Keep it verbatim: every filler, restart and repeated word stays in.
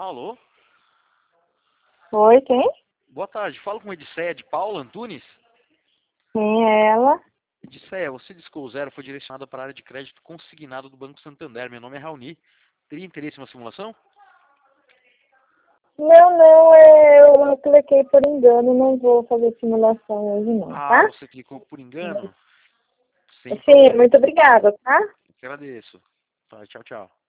Alô? Oi, quem? Boa tarde. Fala com a Edicéia de Paula Antunes. Quem é ela? Edicéia, você discou zero foi direcionada para a área de crédito consignado do Banco Santander. Meu nome é Raoni. Teria interesse em uma simulação? Não, não, é, eu cliquei por engano, não vou fazer simulação hoje não, Ah, tá? você clicou por engano? Sem Sim, problema. muito obrigada, tá? Agradeço. Tá, tchau, tchau.